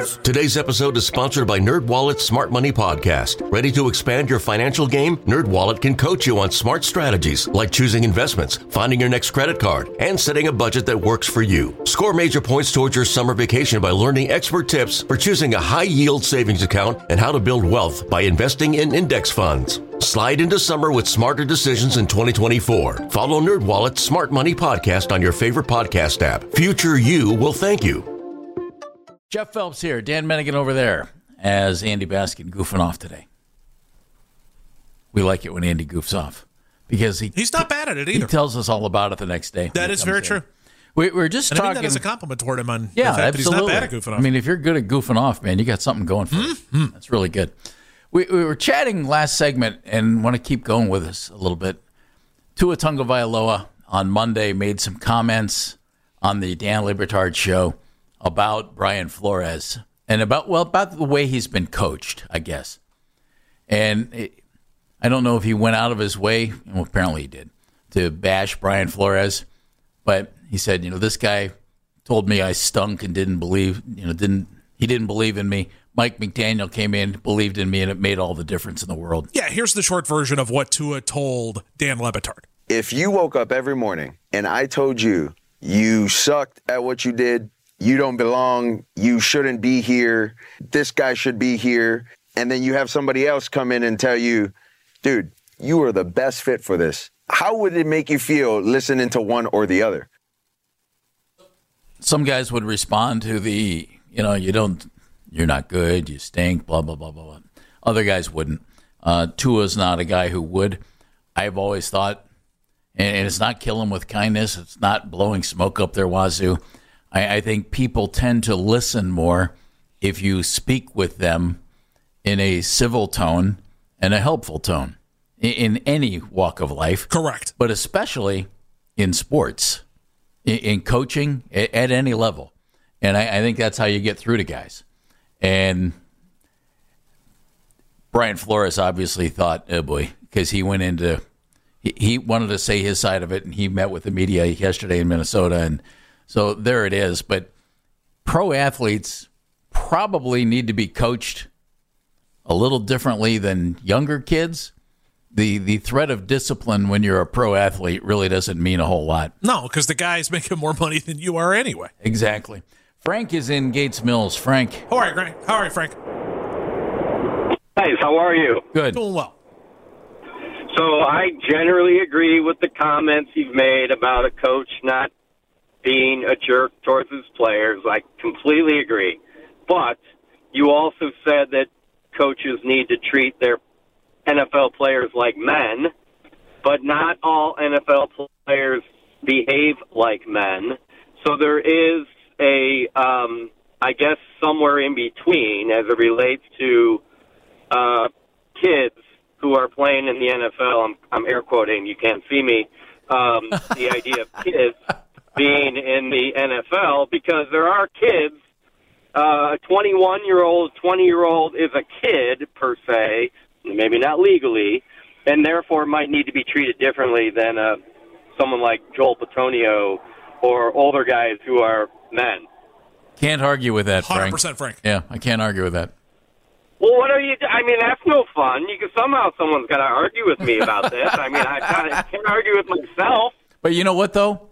Yes. Today's episode is sponsored by NerdWallet's Smart Money Podcast. Ready to expand your financial game? NerdWallet can coach you on smart strategies like choosing investments, finding your next credit card, and setting a budget that works for you. Score major points towards your summer vacation by learning expert tips for choosing a high-yield savings account and how to build wealth by investing in index funds. Slide into summer with smarter decisions in 2024. Follow NerdWallet's Smart Money Podcast on your favorite podcast app. Future you will thank you. Jeff Phelps here, Dan Mennigan over there, as Andy Baskin goofing off today. We like it when Andy goofs off because he's not bad at it either. He tells us all about it the next day. That is very true. We're just and talking. I mean that as a compliment toward him on the fact absolutely. that he's not bad at goofing off. I mean, if you're good at goofing off, man, you got something going for you. That's really good. We were chatting last segment and want to keep going with us a little bit. Tua Tagovailoa on Monday made some comments on the Dan Libertard show about Brian Flores and about the way he's been coached, I guess. And I don't know if he went out of his way, well, apparently he did, to bash Brian Flores. But he said, this guy told me I stunk and didn't believe, he didn't believe in me. Mike McDaniel came in, believed in me, and it made all the difference in the world. Yeah, here's the short version of what Tua told Dan Lebitard. If you woke up every morning and I told you you sucked at what you did, you don't belong, you shouldn't be here, this guy should be here, and then you have somebody else come in and tell you, dude, you are the best fit for this. How would it make you feel listening to one or the other? Some guys would respond to the, you're not good, you stink, blah, blah, blah, blah, blah. Other guys wouldn't. Tua's not a guy who would. I've always thought, and it's not killing with kindness, it's not blowing smoke up their wazoo. I think people tend to listen more if you speak with them in a civil tone and a helpful tone in any walk of life. Correct. But especially in sports, in coaching at any level. And I think that's how you get through to guys. And Brian Flores obviously thought, oh boy, because he went into, he wanted to say his side of it, and he met with the media yesterday in Minnesota, and so there it is. But pro athletes probably need to be coached a little differently than younger kids. The threat of discipline when you're a pro athlete really doesn't mean a whole lot. No, because the guy's making more money than you are anyway. Exactly. Frank is in Gates Mills. Frank. How are you, Frank? Hey, how are you? Good. Doing well. So I generally agree with the comments you've made about a coach not being a jerk towards his players. I completely agree. But you also said that coaches need to treat their NFL players like men, but not all NFL players behave like men. So there is a, I guess, somewhere in between as it relates to kids who are playing in the NFL. I'm air quoting. You can't see me. The idea of kids being in the NFL, because there are kids. A 21-year-old, 20-year-old is a kid per se, maybe not legally, and therefore might need to be treated differently than someone like Joel Petonio or older guys who are men. Can't argue with that, Frank. 100% Frank. Yeah, I can't argue with that. Well, what are you? I mean, that's no fun. You can someone's got to argue with me about this. I mean, I can't argue with myself. But you know what, though?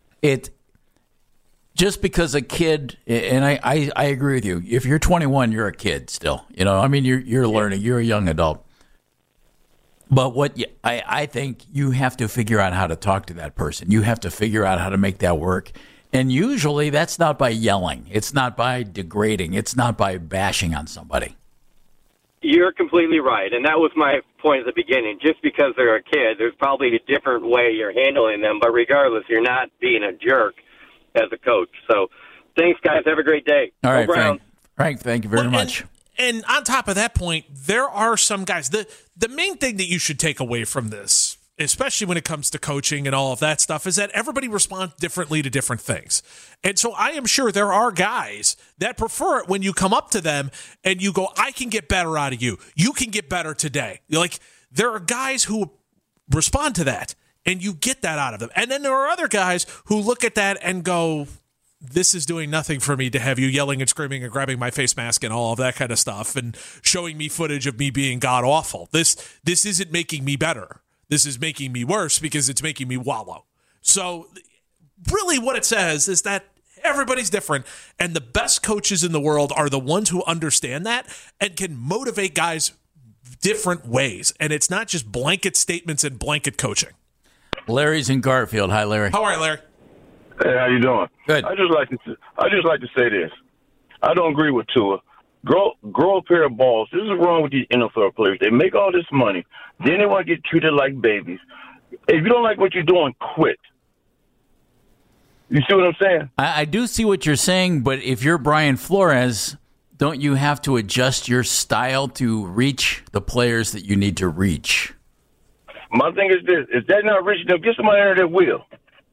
Just because a kid, and I agree with you. If you're 21, you're a kid still. I mean, you're learning. You're a young adult. But I think you have to figure out how to talk to that person. You have to figure out how to make that work. And usually that's not by yelling. It's not by degrading. It's not by bashing on somebody. You're completely right, and that was my point at the beginning. Just because they're a kid, there's probably a different way you're handling them, but regardless, you're not being a jerk as a coach. So thanks, guys. Have a great day. All right, Frank, thank you very much. And on top of that point, there are some guys. The main thing that you should take away from this, especially when it comes to coaching and all of that stuff, is that everybody responds differently to different things. And so I am sure there are guys that prefer it when you come up to them and you go, I can get better out of you. You can get better today. There are guys who respond to that, and you get that out of them. And then there are other guys who look at that and go, this is doing nothing for me to have you yelling and screaming and grabbing my face mask and all of that kind of stuff and showing me footage of me being god awful. This isn't making me better. This is making me worse because it's making me wallow. So really what it says is that everybody's different, and the best coaches in the world are the ones who understand that and can motivate guys different ways. And it's not just blanket statements and blanket coaching. Larry's in Garfield. Hi, Larry. How are you, Larry? Hey, how you doing? Good. I just like to say this. I don't agree with Tua. Grow a pair of balls. This is wrong with these NFL players. They make all this money, then they want to get treated like babies. If you don't like what you're doing, quit. You see what I'm saying? I do see what you're saying, but if you're Brian Flores, don't you have to adjust your style to reach the players that you need to reach? My thing is this. If they're not reaching them, get somebody in there that will.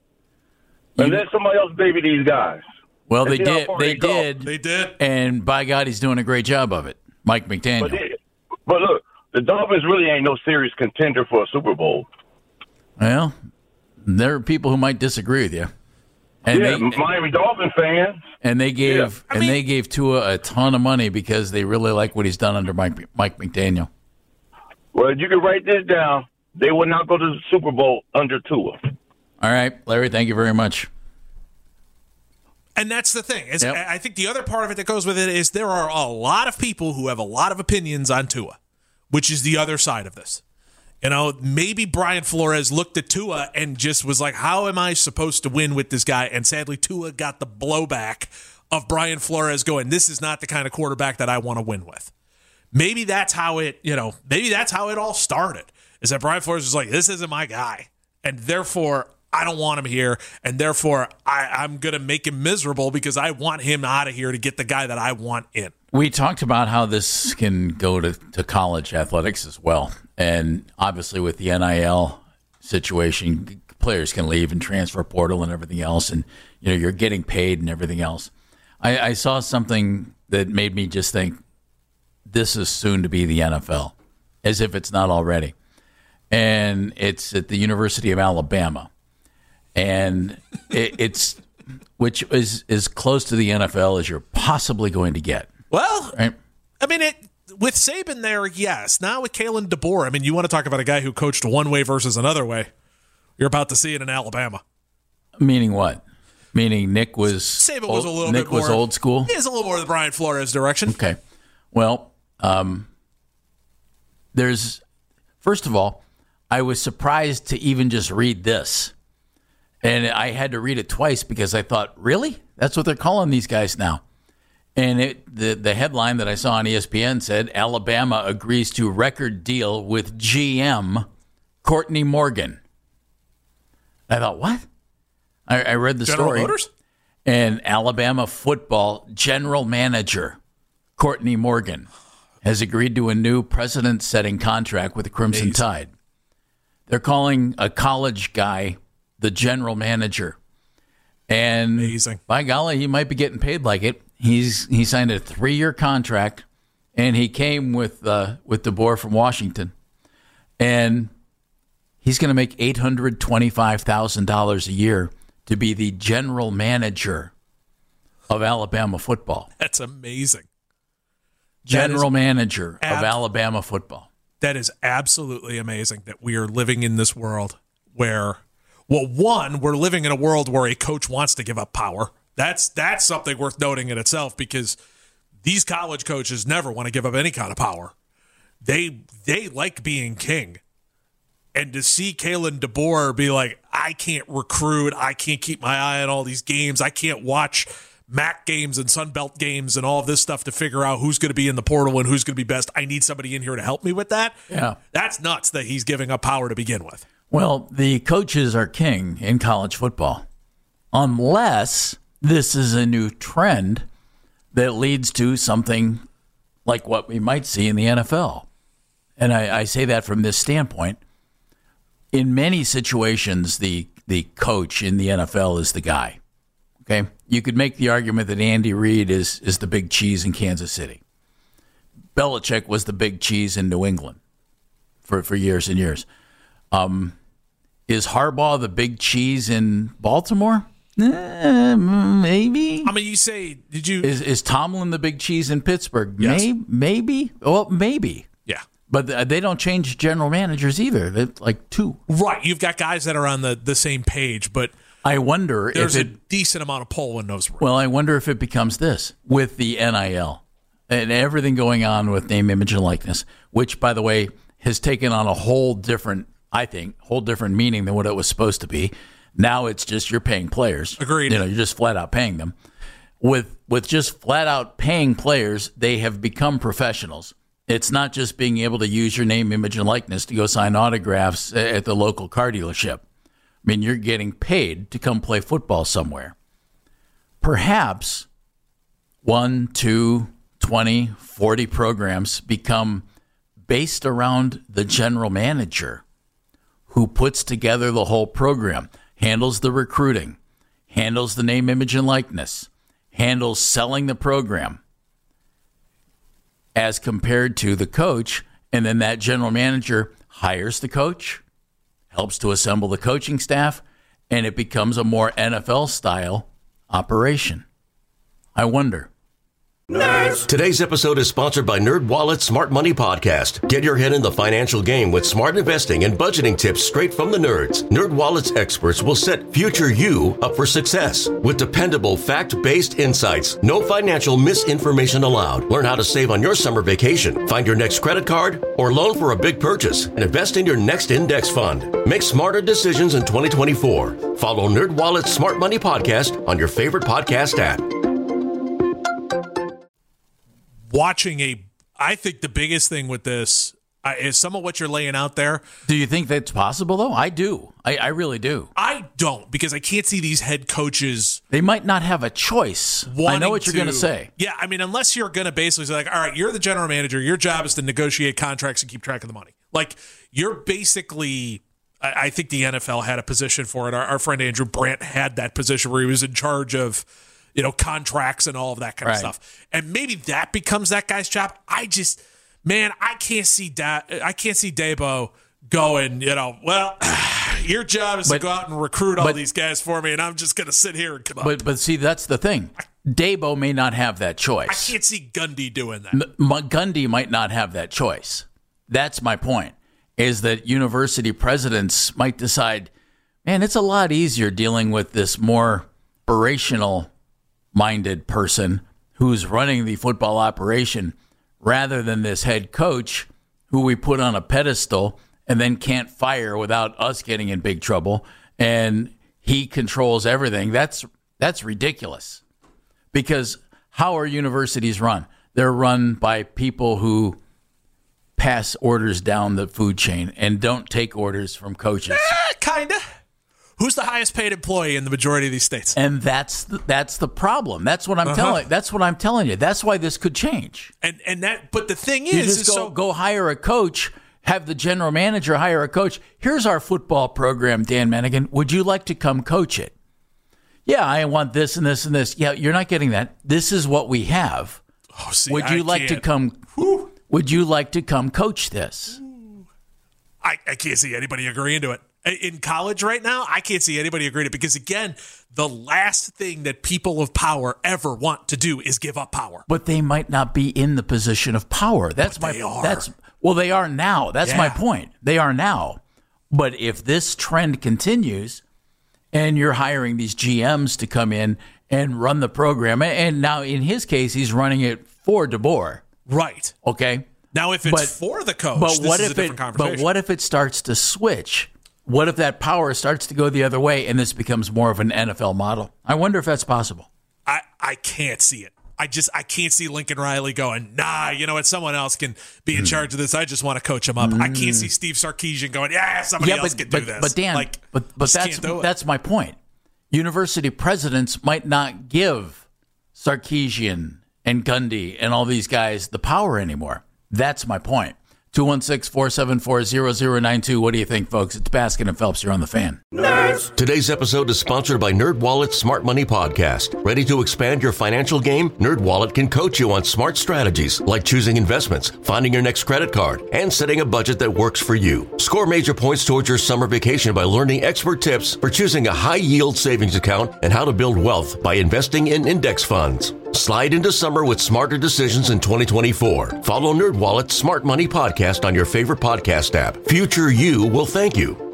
And let somebody else baby these guys. Well, And they see how did. far They go. did. They did. And by God, he's doing a great job of it. Mike McDaniel. But look, the Dolphins really ain't no serious contender for a Super Bowl. Well, there are people who might disagree with you. And Yeah, Miami Dolphin fans. And they gave Yeah. they gave Tua a ton of money because they really like what he's done under Mike McDaniel. Well, you can write this down. They will not go to the Super Bowl under Tua. All right, Larry, thank you very much. And that's the thing. Yep. I think the other part of it that goes with it is there are a lot of people who have a lot of opinions on Tua, which is the other side of this. You know, maybe Brian Flores looked at Tua and just was like, how am I supposed to win with this guy? And sadly, Tua got the blowback of Brian Flores going, this is not the kind of quarterback that I want to win with. Maybe that's how it, maybe that's how it all started, is that Brian Flores was like, this isn't my guy. And therefore, I don't want him here. And therefore, I'm going to make him miserable because I want him out of here to get the guy that I want in. We talked about how this can go to college athletics as well. And obviously with the NIL situation, players can leave and transfer portal and everything else. And, you're getting paid and everything else. I saw something that made me just think this is soon to be the NFL, as if it's not already. And it's at the University of Alabama. And it's which is as close to the NFL as you're possibly going to get. Well, right? I mean, with Saban there, yes. Now with Kalen DeBoer, I mean, you want to talk about a guy who coached one way versus another way. You're about to see it in Alabama. Meaning what? Meaning Nick was Saban was a little Nick bit more. was old school? He is a little more the Brian Flores direction. Okay. Well, first of all, I was surprised to even just read this. And I had to read it twice because I thought, really? That's what they're calling these guys now. And the headline that I saw on ESPN said, Alabama agrees to record deal with GM Courtney Morgan. I thought, what? I read the General story. Motors? And Alabama football general manager Courtney Morgan has agreed to a new precedent-setting contract with the Crimson Tide. They're calling a college guy the general manager. And Amazing. by golly, he might be getting paid like it. He signed a 3-year contract, and he came with DeBoer from Washington. And he's going to make $825,000 a year to be the general manager of Alabama football. That's amazing. General manager of Alabama football. That is absolutely amazing that we are living in this world where, well, one, we're living in a world where a coach wants to give up power. That's something worth noting in itself because these college coaches never want to give up any kind of power. They like being king. And to see Kalen DeBoer be like, I can't recruit, I can't keep my eye on all these games, I can't watch MAC games and Sun Belt games and all of this stuff to figure out who's going to be in the portal and who's going to be best. I need somebody in here to help me with that. Yeah. That's nuts that he's giving up power to begin with. Well, the coaches are king in college football, unless this is a new trend that leads to something like what we might see in the NFL. And I say that from this standpoint. In many situations, the coach in the NFL is the guy. Okay, you could make the argument that Andy Reid is the big cheese in Kansas City. Belichick was the big cheese in New England for years and years. Is Harbaugh the big cheese in Baltimore? Maybe. I mean, you say, did you? Is Tomlin the big cheese in Pittsburgh? Yes. Maybe. Well, maybe. Yeah. But they don't change general managers either. They're like two. Right. You've got guys that are on the same page, but I wonder there's if a decent amount of pull in those rooms. Well, I wonder if it becomes this with the NIL and everything going on with name, image, and likeness, which, by the way, has taken on a whole different meaning than what it was supposed to be. Now it's just you're paying players. Agreed. You're just flat out paying them. With just flat out paying players, they have become professionals. It's not just being able to use your name, image, and likeness to go sign autographs at the local car dealership. I mean, you're getting paid to come play football somewhere. Perhaps 1, 2, 20, 40 programs become based around the general manager who puts together the whole program, handles the recruiting, handles the name, image, and likeness, handles selling the program as compared to the coach, and then that general manager hires the coach, helps to assemble the coaching staff, and it becomes a more NFL-style operation. I wonder. Today's episode is sponsored by NerdWallet's Smart Money Podcast. Get your head in the financial game with smart investing and budgeting tips straight from the nerds. NerdWallet's experts will set future you up for success with dependable, fact-based insights. No financial misinformation allowed. Learn how to save on your summer vacation, find your next credit card, or loan for a big purchase, and invest in your next index fund. Make smarter decisions in 2024. Follow NerdWallet's Smart Money Podcast on your favorite podcast app. I think the biggest thing with this is some of what you're laying out there. Do you think that's possible, though? I do. I really do. I don't, because I can't see these head coaches. They might not have a choice. I know what you're going to say. Yeah, I mean, unless you're going to basically say, like, all right, you're the general manager. Your job is to negotiate contracts and keep track of the money. Like, you're basically, I think the NFL had a position for it. Our friend Andrew Brandt had that position where he was in charge of, contracts and all of that kind of stuff. And maybe that becomes that guy's job. I can't see Dabo going, your job is to go out and recruit all these guys for me, and I'm just going to sit here and come up. But see, that's the thing. Dabo may not have that choice. I can't see Gundy doing that. Gundy might not have that choice. That's my point, is that university presidents might decide, man, it's a lot easier dealing with this more operational-minded person who's running the football operation rather than this head coach who we put on a pedestal and then can't fire without us getting in big trouble, and he controls everything. That's ridiculous. Because how are universities run? They're run by people who pass orders down the food chain and don't take orders from coaches. Kinda. Who's the highest paid employee in the majority of these states? And that's the problem. That's what I'm telling. That's what I'm telling you. That's why this could change. But the thing you just go hire a coach. Have the general manager hire a coach. Here's our football program, Dan Manigan. Would you like to come coach it? Yeah, I want this and this and this. Yeah, you're not getting that. This is what we have. Oh, see, would you like to come? Would you like to come coach this? I can't see anybody agreeing to it. In college right now, I can't see anybody agreeing to it because, again, the last thing that people of power ever want to do is give up power. But they might not be in the position of power. They are now. That's my point. They are now. But if this trend continues and you're hiring these GMs to come in and run the program, and now in his case, he's running it for DeBoer. Right. Okay. Now, if it's for the coach, this is a different conversation. But what if it starts to switch? What if that power starts to go the other way and this becomes more of an NFL model? I wonder if that's possible. I can't see it. I can't see Lincoln Riley going, nah, you know what, someone else can be in charge of this. I just want to coach him up. I can't see Steve Sarkisian going, somebody else can do this. But Dan, that's my point. University presidents might not give Sarkisian and Gundy and all these guys the power anymore. That's my point. 216-474-0092. What do you think, folks? It's Baskin and Phelps. You're on the Fan. Nerds. Today's episode is sponsored by NerdWallet's Smart Money Podcast. Ready to expand your financial game? NerdWallet can coach you on smart strategies like choosing investments, finding your next credit card, and setting a budget that works for you. Score major points towards your summer vacation by learning expert tips for choosing a high-yield savings account and how to build wealth by investing in index funds. Slide into summer with smarter decisions in 2024. Follow NerdWallet's Smart Money Podcast on your favorite podcast app. Future you will thank you.